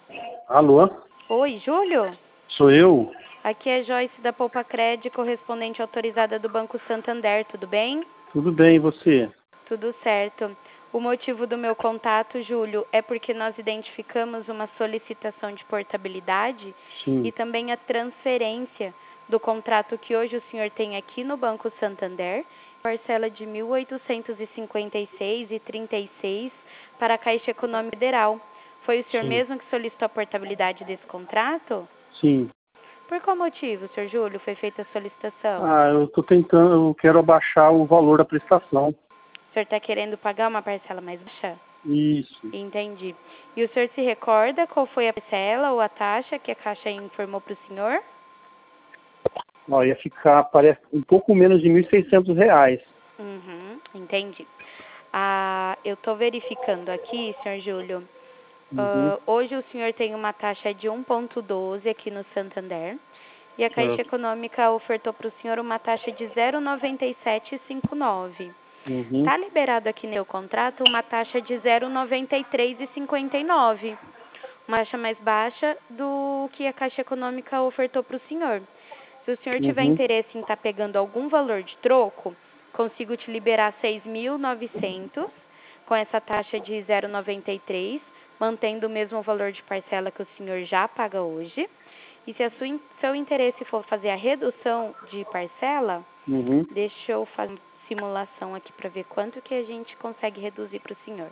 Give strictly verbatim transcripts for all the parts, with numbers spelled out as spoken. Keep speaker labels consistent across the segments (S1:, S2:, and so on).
S1: Alô?
S2: Oi, Júlio?
S1: Sou eu?
S2: Aqui é Joyce da Poupa Cred, correspondente autorizada do Banco Santander, tudo bem?
S1: Tudo bem, e você?
S2: Tudo certo. O motivo do meu contato, Júlio, é porque nós identificamos uma solicitação de portabilidade
S1: Sim.
S2: e também a transferência do contrato que hoje o senhor tem aqui no Banco Santander, parcela de mil oitocentos e cinquenta e seis reais e trinta e seis centavos para a Caixa Econômica Federal. Foi o senhor
S1: Sim.
S2: mesmo que solicitou a portabilidade desse contrato?
S1: Sim.
S2: Por qual motivo, senhor Júlio, foi feita a solicitação?
S1: Ah, eu tô tentando, eu quero abaixar o valor da prestação.
S2: O senhor está querendo pagar uma parcela mais baixa?
S1: Isso.
S2: Entendi. E o senhor se recorda qual foi a parcela ou a taxa que a Caixa informou para o senhor?
S1: Ó, ia ficar, parece, um pouco menos de mil e seiscentos reais.
S2: Uhum, entendi. Ah, eu estou verificando aqui, senhor Júlio.
S1: Uhum.
S2: Uh, hoje o senhor tem uma taxa de um vírgula doze aqui no Santander. E a Caixa
S1: Certo.
S2: Econômica ofertou para o senhor uma taxa de zero vírgula noventa e sete cinquenta e nove.
S1: Uhum.
S2: Está liberado aqui no meu contrato uma taxa de zero vírgula noventa e três cinquenta e nove. Uma taxa mais baixa do que a Caixa Econômica ofertou para o senhor. Se o senhor tiver
S1: Uhum.
S2: interesse em estar pegando algum valor de troco, consigo te liberar seis mil e novecentos com essa taxa de zero vírgula noventa e três, mantendo o mesmo valor de parcela que o senhor já paga hoje. E se a sua, seu interesse for fazer a redução de parcela,
S1: Uhum.
S2: deixa eu fazer uma simulação aqui para ver quanto que a gente consegue reduzir para o senhor.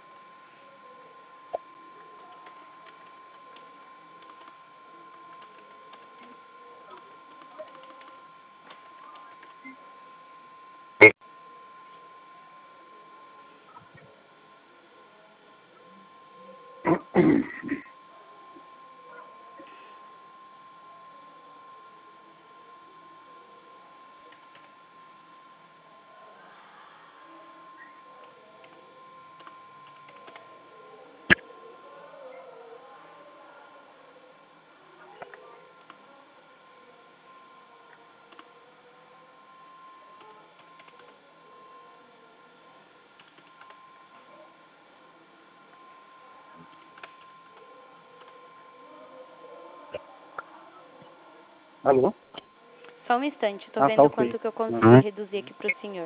S1: Alô?
S2: Só um instante, estou
S1: Ah, tá
S2: vendo
S1: ok.
S2: quanto que eu consigo
S1: Uhum.
S2: reduzir aqui para o senhor.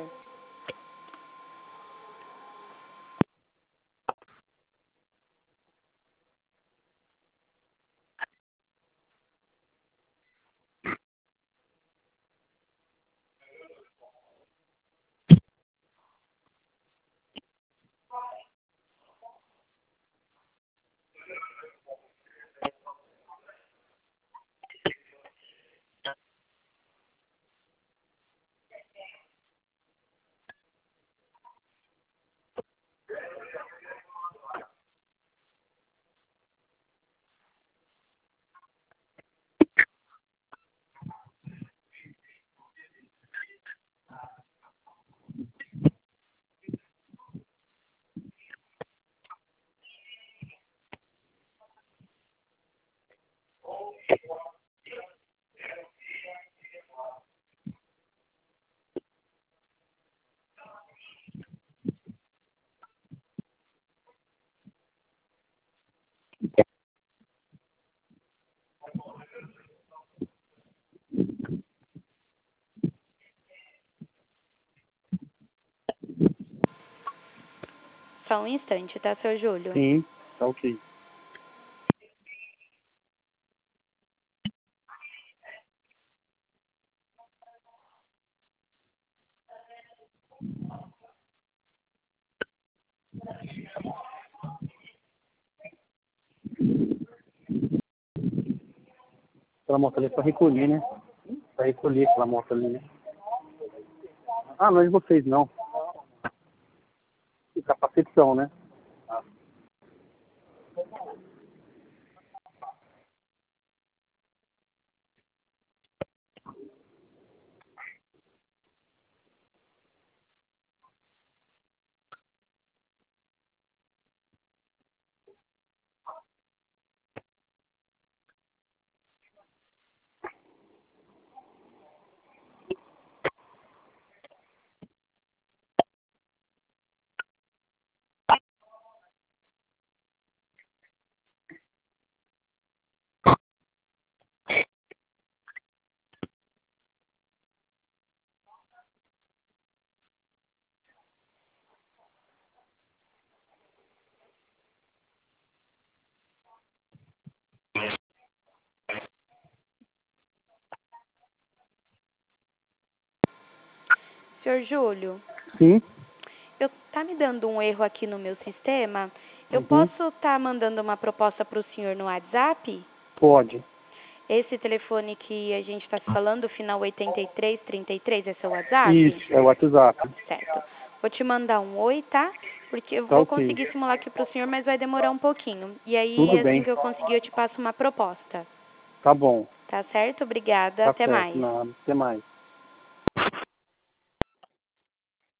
S2: Só um instante, tá, seu Júlio?
S1: Sim, tá ok. Aquela moto ali é pra recolher, né? Pra recolher aquela moto ali, né? Ah, não é de vocês, não. E capacetão, né? Ah.
S2: senhor Júlio,
S1: Sim.
S2: eu tá me dando um erro aqui no meu sistema. Eu
S1: Uhum.
S2: posso estar mandando uma proposta para o senhor no WhatsApp?
S1: Pode.
S2: Esse telefone que a gente está se falando, final oitenta e três, trinta e três, é seu WhatsApp?
S1: Isso, é o WhatsApp.
S2: Certo. Vou te mandar um oi, tá? Porque eu
S1: Tá
S2: vou
S1: ok.
S2: conseguir simular aqui pro senhor, mas vai demorar um pouquinho. E aí,
S1: Tudo
S2: assim
S1: bem.
S2: que eu conseguir, eu te passo uma proposta.
S1: Tá bom.
S2: Tá certo? Obrigada.
S1: Tá
S2: Até
S1: certo.
S2: mais.
S1: Nada. Até mais.